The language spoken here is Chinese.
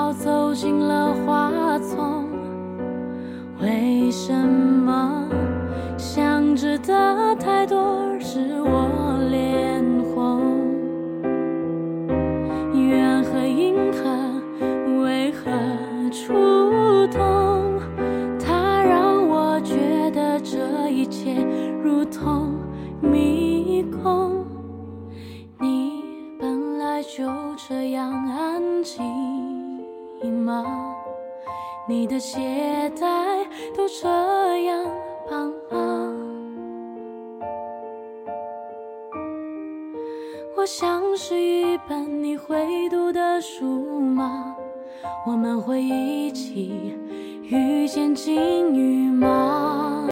脚走进了花丛，为什么想知的太多使我脸红？缘和银河为何触动？它让我觉得这一切如同迷宫。你本来就这样安静吗？你的鞋带都这样绑吗？我像是一本你会读的书吗？我们会一起遇见金鱼吗？